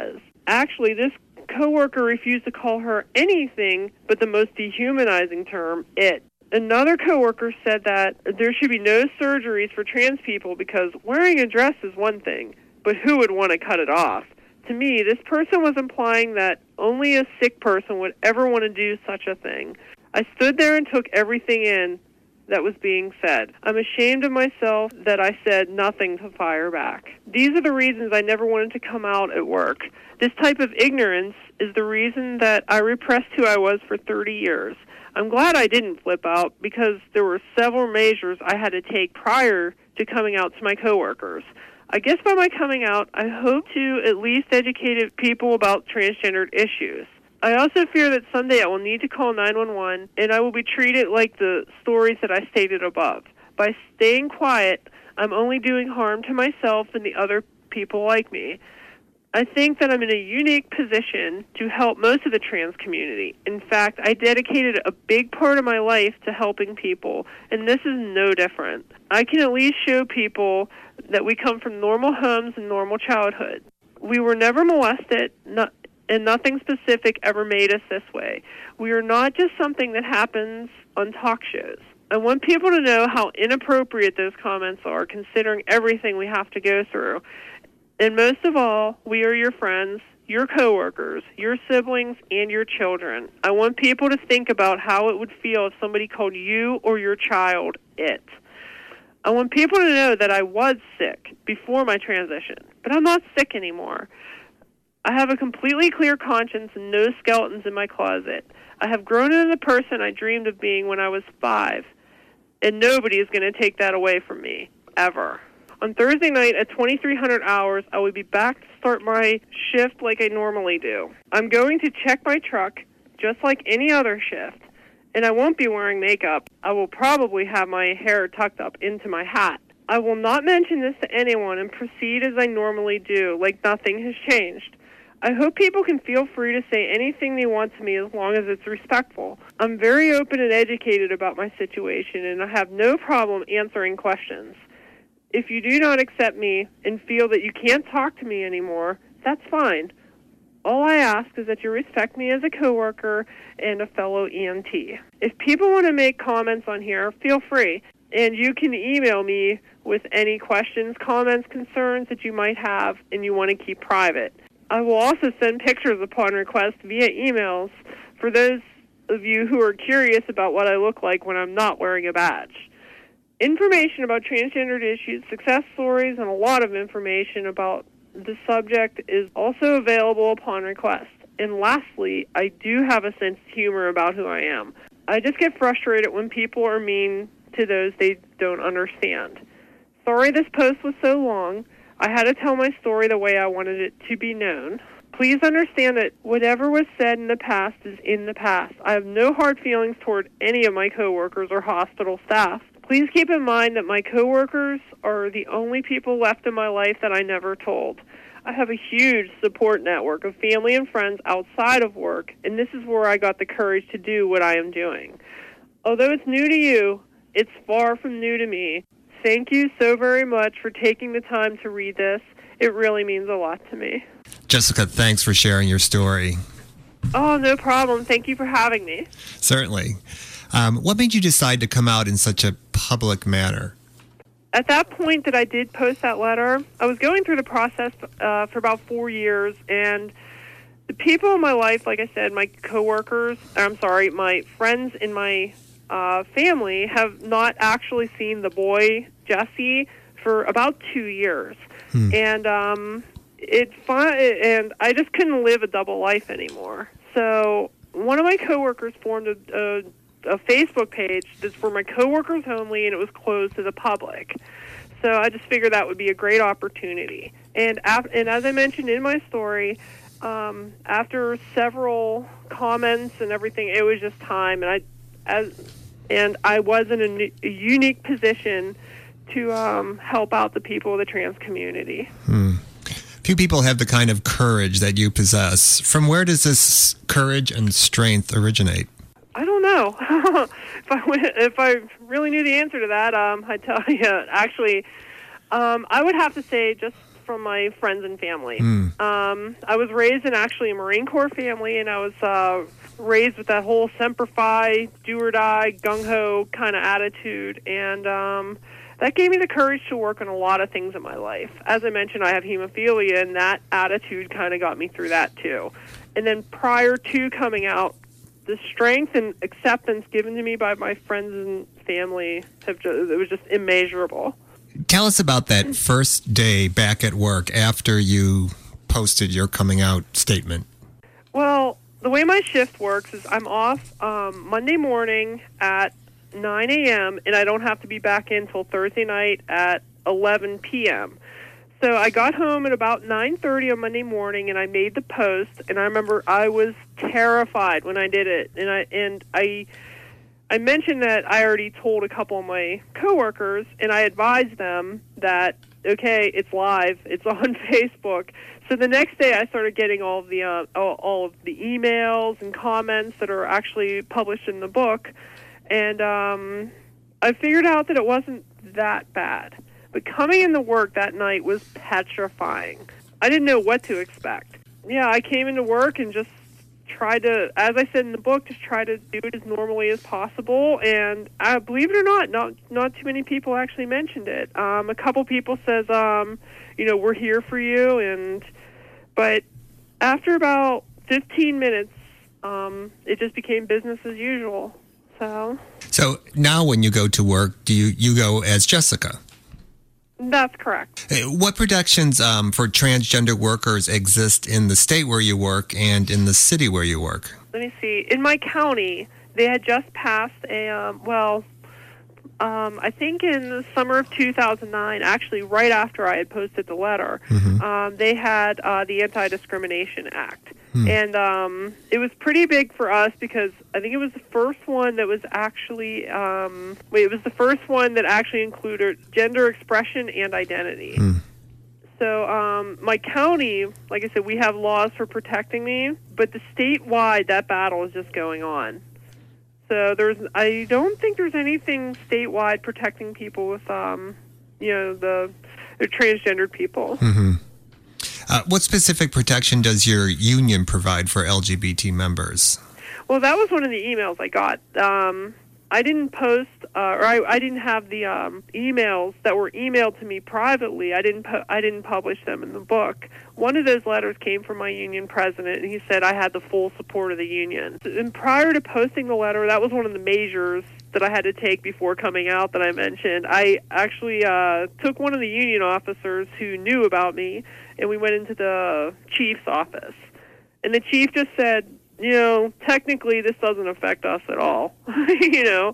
Actually, this coworker refused to call her anything but the most dehumanizing term, it. Another coworker said that there should be no surgeries for trans people because wearing a dress is one thing, but who would want to cut it off? To me, this person was implying that only a sick person would ever want to do such a thing. I stood there and took everything in that was being said. I'm ashamed of myself that I said nothing to fire back. These are the reasons I never wanted to come out at work. This type of ignorance is the reason that I repressed who I was for thirty years. I'm glad I didn't flip out because there were several measures I had to take prior to coming out to my coworkers. I guess by my coming out, I hope to at least educate people about transgendered issues. I also fear that someday I will need to call nine one one, and I will be treated like the stories that I stated above. By staying quiet, I'm only doing harm to myself and the other people like me. I think that I'm in a unique position to help most of the trans community. In fact, I dedicated a big part of my life to helping people, and this is no different. I can at least show people that we come from normal homes and normal childhood. We were never molested, not, and nothing specific ever made us this way. We are not just something that happens on talk shows. I want people to know how inappropriate those comments are, considering everything we have to go through. And most of all, we are your friends, your coworkers, your siblings, and your children. I want people to think about how it would feel if somebody called you or your child it. I want people to know that I was sick before my transition, but I'm not sick anymore. I have a completely clear conscience and no skeletons in my closet. I have grown into the person I dreamed of being when I was five, and nobody is going to take that away from me, ever. On Thursday night at twenty-three hundred hours, I will be back to start my shift like I normally do. I'm going to check my truck just like any other shift, and I won't be wearing makeup. I will probably have my hair tucked up into my hat. I will not mention this to anyone and proceed as I normally do, like nothing has changed. I hope people can feel free to say anything they want to me as long as it's respectful. I'm very open and educated about my situation, and I have no problem answering questions. If you do not accept me and feel that you can't talk to me anymore, that's fine. All I ask is that you respect me as a coworker and a fellow E M T. If people want to make comments on here, feel free. And you can email me with any questions, comments, concerns that you might have and you want to keep private. I will also send pictures upon request via emails for those of you who are curious about what I look like when I'm not wearing a badge. Information about transgendered issues, success stories, and a lot of information about the subject is also available upon request. And lastly, I do have a sense of humor about who I am. I just get frustrated when people are mean to those they don't understand. Sorry this post was so long. I had to tell my story the way I wanted it to be known. Please understand that whatever was said in the past is in the past. I have no hard feelings toward any of my coworkers or hospital staff. Please keep in mind that my coworkers are the only people left in my life that I never told. I have a huge support network of family and friends outside of work, and this is where I got the courage to do what I am doing. Although it's new to you, it's far from new to me. Thank you so very much for taking the time to read this. It really means a lot to me. Jessica, thanks for sharing your story. Oh, no problem. Thank you for having me. Certainly. Um, what made you decide to come out in such a public manner? At that point that I did post that letter, I was going through the process uh, for about four years, and the people in my life, like I said, my coworkers, I'm sorry, my friends in my uh, family have not actually seen the boy, Jesse, for about two years. Hmm. And um, it's fun, and I just couldn't live a double life anymore. So one of my coworkers formed a, a a Facebook page that's for my coworkers only, and it was closed to the public. So I just figured that would be a great opportunity. And af- and as I mentioned in my story, um, after several comments and everything, it was just time, and I as and I was in a, n- a unique position to um, help out the people of the trans community. Hmm. Few people have the kind of courage that you possess. From where does this courage and strength originate? I don't know. if I if I really knew the answer to that, um, I'd tell you. Actually, um, I would have to say just from my friends and family. Mm. Um, I was raised in actually a Marine Corps family, and I was uh, raised with that whole Semper Fi, do or die, gung-ho kind of attitude, and um, that gave me the courage to work on a lot of things in my life. As I mentioned, I have hemophilia, and that attitude kind of got me through that too. And then prior to coming out, the strength and acceptance given to me by my friends and family, have just, it was just immeasurable. Tell us about that first day back at work after you posted your coming out statement. Well, the way my shift works is I'm off um, Monday morning at nine a.m., and I don't have to be back in until Thursday night at eleven p.m. So I got home at about nine thirty on Monday morning, and I made the post, and I remember I was terrified when I did it. And I and I I mentioned that I already told a couple of my coworkers, and I advised them that, okay, it's live, it's on Facebook. So the next day I started getting all of the uh, all, all of the emails and comments that are actually published in the book. And um, I figured out that it wasn't that bad. But coming into work that night was petrifying. I didn't know what to expect. Yeah, I came into work and just tried to, as I said in the book, just try to do it as normally as possible. And uh, believe it or not, not not too many people actually mentioned it. Um, a couple people says, um, you know, we're here for you. And but after about fifteen minutes, um, it just became business as usual. So. So now when you go to work, do you, you go as Jessica? That's correct. What protections um, for transgender workers exist in the state where you work and in the city where you work? Let me see. In my county, they had just passed a, um, well, um, I think in the summer of two thousand nine, actually right after I had posted the letter, mm-hmm. um, they had uh, the Anti-Discrimination Act. Hmm. And um, it was pretty big for us because I think it was the first one that was actually, um, wait, it was the first one that actually included gender expression and identity. Hmm. So um, my county, like I said, we have laws for protecting me, but the statewide, that battle is just going on. So there's, I don't think there's anything statewide protecting people with, um, you know, the, the transgendered people. Mm-hmm. Uh, what specific protection does your union provide for L G B T members? Well, that was one of the emails I got. Um, I didn't post, uh, or I, I didn't have the um, emails that were emailed to me privately. I didn't, pu- I didn't publish them in the book. One of those letters came from my union president, and he said I had the full support of the union. And prior to posting the letter, that was one of the measures that I had to take before coming out that I mentioned. I actually uh, took one of the union officers who knew about me, and we went into the chief's office. And the chief just said, you know, technically this doesn't affect us at all, you know.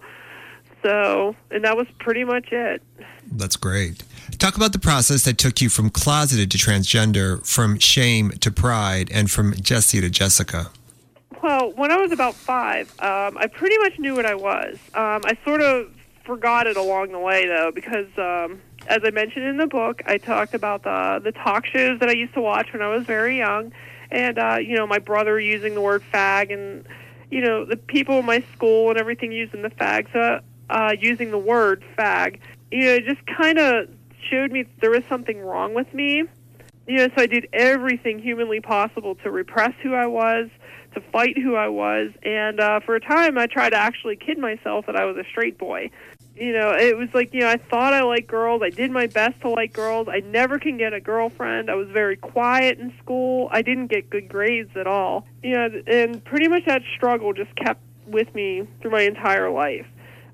So, and that was pretty much it. That's great. Talk about the process that took you from closeted to transgender, from shame to pride, and from Jessie to Jessica. Well, when I was about five, um, I pretty much knew what I was. Um, I sort of forgot it along the way, though, because um, as I mentioned in the book, I talked about the the talk shows that I used to watch when I was very young, and uh, you know, my brother using the word fag, and you know, the people in my school and everything using the fag, so, uh, using the word fag. You know, it just kind of showed me there was something wrong with me. You know, so I did everything humanly possible to repress who I was, to fight who I was, and uh, for a time I tried to actually kid myself that I was a straight boy. You know, it was like, you know, I thought I liked girls. I did my best to like girls. I never can get a girlfriend. I was very quiet in school. I didn't get good grades at all. You know, and pretty much that struggle just kept with me through my entire life.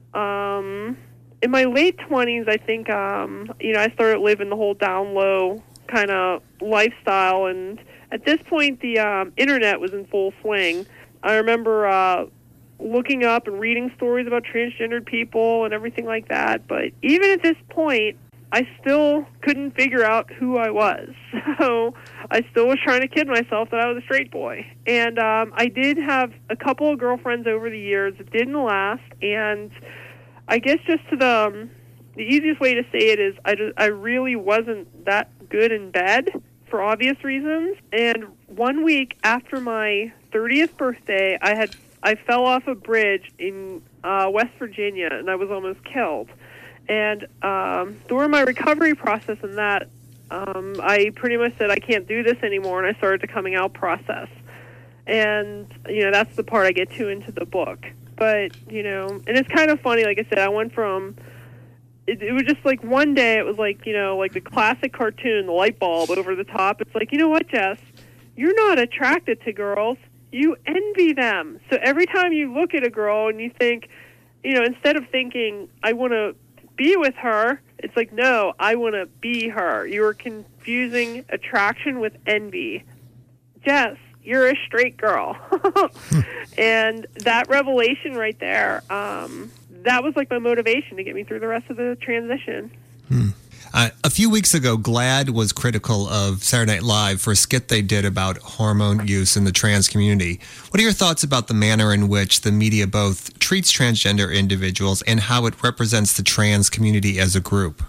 Um, in my late twenties, I think, um, you know, I started living the whole down low kind of lifestyle, and at this point, the um, internet was in full swing. I remember uh, looking up and reading stories about transgendered people and everything like that, but even at this point, I still couldn't figure out who I was. So I still was trying to kid myself that I was a straight boy. And um, I did have a couple of girlfriends over the years. It didn't last, and I guess just to the, um, the easiest way to say it is I, just, I really wasn't that good in bed, for obvious reasons. And one week after my thirtieth birthday, I had I fell off a bridge in uh, West Virginia, and I was almost killed. And um, during my recovery process in that, Um, I pretty much said I can't do this anymore, and I started the coming out process. And, you know, that's the part I get to into the book. But, you know, and it's kind of funny, like I said, I went from, it, it was just like one day it was like, you know, like the classic cartoon, the light bulb over the top. It's like, you know what, Jess? You're not attracted to girls. You envy them. So every time you look at a girl and you think, you know, instead of thinking, I want to be with her, it's like, no, I want to be her. You are confusing attraction with envy. Jess, you're a straight girl. And that revelation right there, um, that was like my motivation to get me through the rest of the transition. Hmm. Uh, a few weeks ago, GLAAD was critical of Saturday Night Live for a skit they did about hormone use in the trans community. What are your thoughts about the manner in which the media both treats transgender individuals and how it represents the trans community as a group?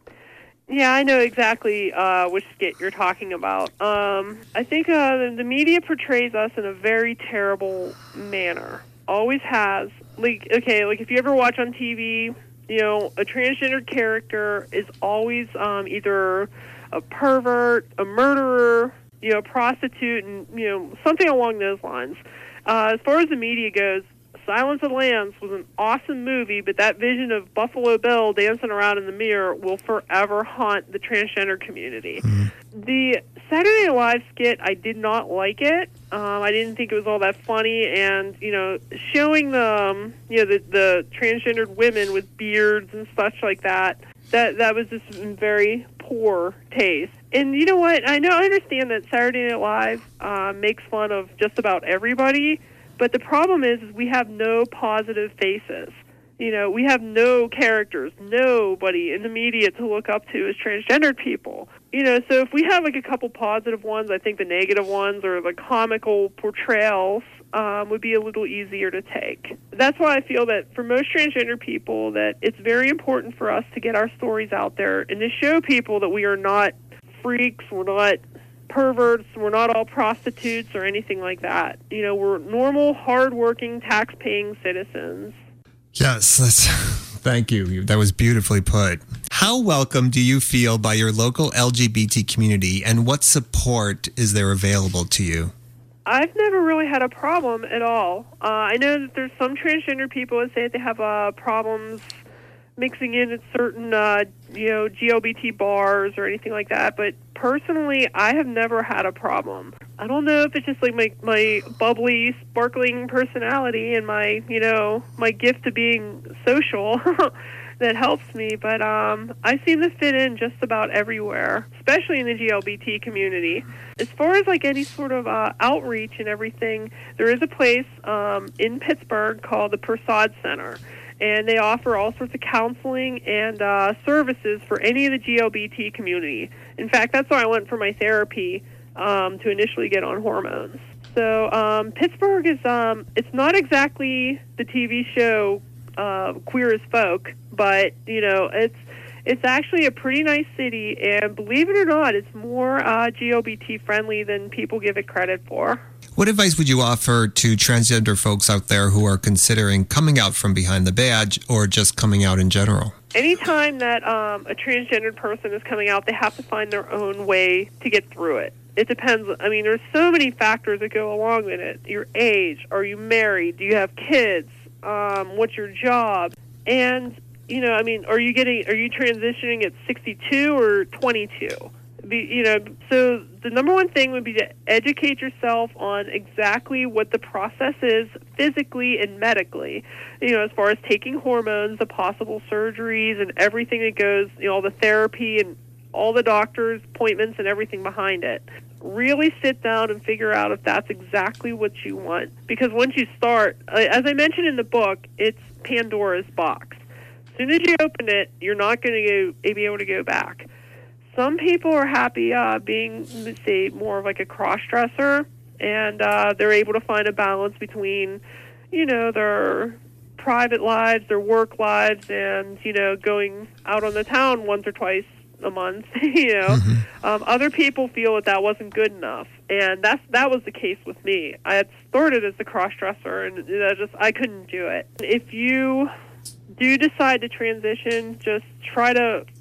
Yeah, I know exactly uh, which skit you're talking about. Um, I think uh, the, the media portrays us in a very terrible manner. Always has. Like, okay, like if you ever watch on T V, you know, a transgender character is always um, either a pervert, a murderer, you know, a prostitute, and, you know, something along those lines. Uh, as far as the media goes, Silence of the Lambs was an awesome movie, but that vision of Buffalo Bill dancing around in the mirror will forever haunt the transgender community. Mm-hmm. The Saturday Night Live skit, I did not like it. Um, I didn't think it was all that funny, and, you know, showing the, um, you know, the, the transgendered women with beards and such like that, that, that was just in very poor taste. And you know what? I know, I understand that Saturday Night Live uh, makes fun of just about everybody, but the problem is, is we have no positive faces. You know, we have no characters, nobody in the media to look up to as transgendered people. You know, so if we have like a couple positive ones, I think the negative ones or the comical portrayals um, would be a little easier to take. That's why I feel that for most transgender people that it's very important for us to get our stories out there and to show people that we are not freaks, we're not perverts, we're not all prostitutes or anything like that. You know, we're normal, hard-working, tax-paying citizens. Yes, that's, thank you. That was beautifully put. How welcome do you feel by your local L G B T community, and what support is there available to you? I've never really had a problem at all. Uh, I know that there's some transgender people that say they have uh, problems mixing in at certain, uh, you know, G L B T bars or anything like that. But personally, I have never had a problem. I don't know if it's just like my, my bubbly, sparkling personality and my, you know, my gift to being social that helps me. But um, I seem to fit in just about everywhere, especially in the G L B T community. As far as like any sort of uh, outreach and everything, there is a place um, in Pittsburgh called the Prasad Center. And they offer all sorts of counseling and uh, services for any of the G L B T community. In fact, that's where I went for my therapy um, to initially get on hormones. So um, Pittsburgh is, um, it's not exactly the T V show uh, Queer as Folk, but, you know, it's it's actually a pretty nice city. And believe it or not, it's more uh, G L B T friendly than people give it credit for. What advice would you offer to transgender folks out there who are considering coming out from behind the badge or just coming out in general? Anytime that um, a transgendered person is coming out, they have to find their own way to get through it. It depends. I mean, there's so many factors that go along with it. Your age, are you married? Do you have kids? Um, what's your job? And, you know, I mean, are you getting, are you transitioning at sixty-two or twenty-two? Be, you know, so the number one thing would be to educate yourself on exactly what the process is physically and medically, you know, as far as taking hormones, the possible surgeries and everything that goes, you know, all the therapy and all the doctor's appointments and everything behind it. Really sit down and figure out if that's exactly what you want. Because once you start, as I mentioned in the book, it's Pandora's box. As soon as you open it, you're not going to be able to go back. Some people are happy uh, being, say, more of like a cross-dresser, and uh, they're able to find a balance between, you know, their private lives, their work lives, and, you know, going out on the town once or twice a month, you know. Mm-hmm. Um, other people feel that that wasn't good enough, and that's that was the case with me. I had started as a cross-dresser, and you know, just I couldn't do it. If you do decide to transition, just try to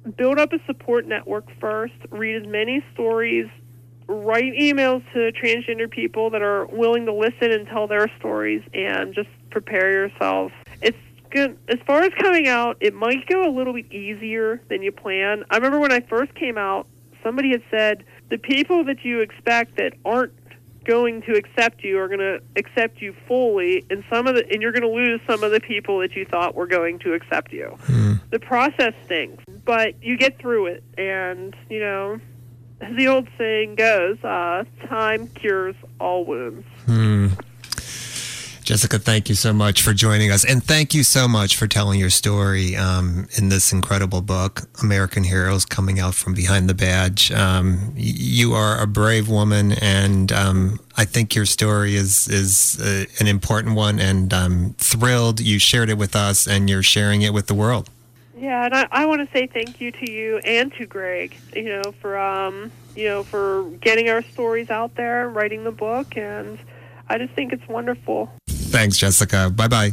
build up a support network first, read as many stories, write emails to transgender people that are willing to listen and tell their stories, and just prepare yourself. It's good. As far as coming out, it might go a little bit easier than you plan. I remember when I first came out, somebody had said, the people that you expect that aren't going to accept you are going to accept you fully, and some of the and you're going to lose some of the people that you thought were going to accept you. Mm. The process stinks, but you get through it, and you know, as the old saying goes, uh, time cures all wounds. Hmm. Jessica, thank you so much for joining us, and thank you so much for telling your story um, in this incredible book, American Heroes, Coming Out from Behind the Badge. Um, you are a brave woman, and um, I think your story is is uh, an important one, and I'm thrilled you shared it with us, and you're sharing it with the world. Yeah, and I, I want to say thank you to you and to Greg, you know, for um, you know, for getting our stories out there and writing the book, and I just think it's wonderful. Thanks, Jessica. Bye-bye.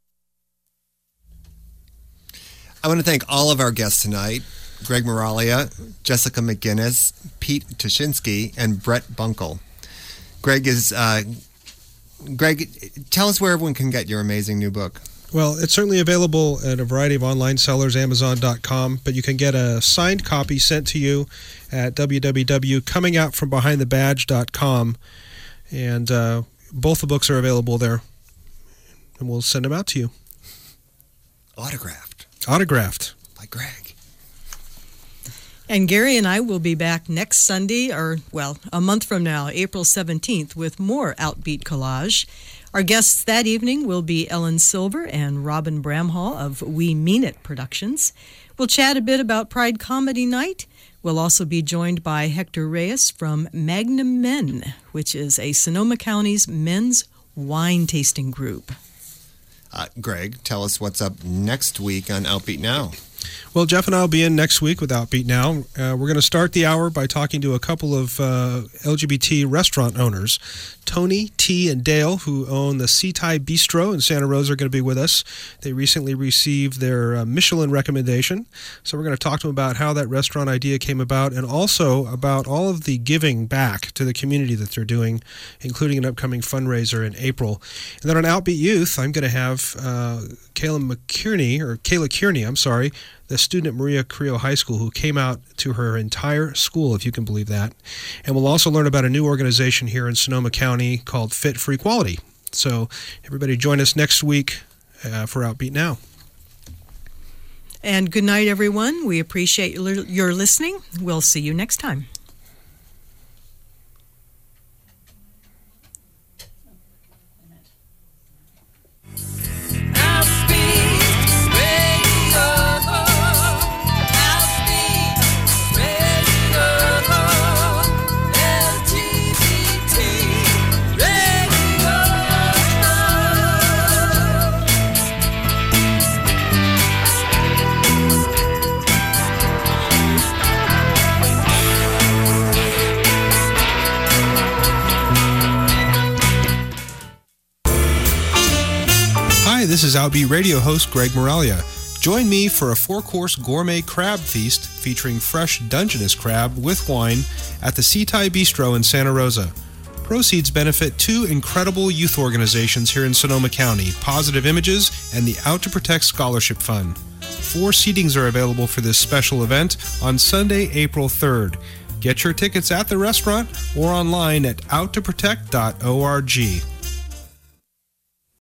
I want to thank all of our guests tonight, Greg Moralia, Jessica McGinnis, Pete Toshinsky, and Brett Bunkle. Greg is... Uh, Greg, tell us where everyone can get your amazing new book. Well, it's certainly available at a variety of online sellers, amazon dot com, but you can get a signed copy sent to you at w w w dot coming out from behind the badge dot com, and uh, both the books are available there, and we'll send them out to you. Autographed. Autographed. By Greg. And Gary and I will be back next Sunday, or, well, a month from now, April seventeenth, with more Outbeat Collage. Our guests that evening will be Ellen Silver and Robin Bramhall of We Mean It Productions. We'll chat a bit about Pride Comedy Night. We'll also be joined by Hector Reyes from Magnum Men, which is a Sonoma County's men's wine tasting group. Uh, Greg, tell us what's up next week on Outbeat Now. Well, Jeff and I will be in next week with Outbeat Now. Uh, we're going to start the hour by talking to a couple of uh, L G B T restaurant owners. Tony, T, and Dale, who own the Sea Thai Bistro in Santa Rosa, are going to be with us. They recently received their uh, Michelin recommendation. So we're going to talk to them about how that restaurant idea came about, and also about all of the giving back to the community that they're doing, including an upcoming fundraiser in April. And then on Outbeat Youth, I'm going to have uh, Kayla McKierney, or Kayla Kearney, I'm sorry, the student at Maria Carrillo High School, who came out to her entire school, if you can believe that. And we'll also learn about a new organization here in Sonoma County called Fit for Equality. So everybody join us next week uh, for Outbeat Now. And good night, everyone. We appreciate your listening. We'll see you next time. This is Outbeat Radio host Greg Moralia. Join me for a four-course gourmet crab feast featuring fresh Dungeness crab with wine at the Sea Thai Bistro in Santa Rosa. Proceeds benefit two incredible youth organizations here in Sonoma County, Positive Images and the Out to Protect Scholarship Fund. Four seatings are available for this special event on Sunday, April third. Get your tickets at the restaurant or online at out to protect dot org.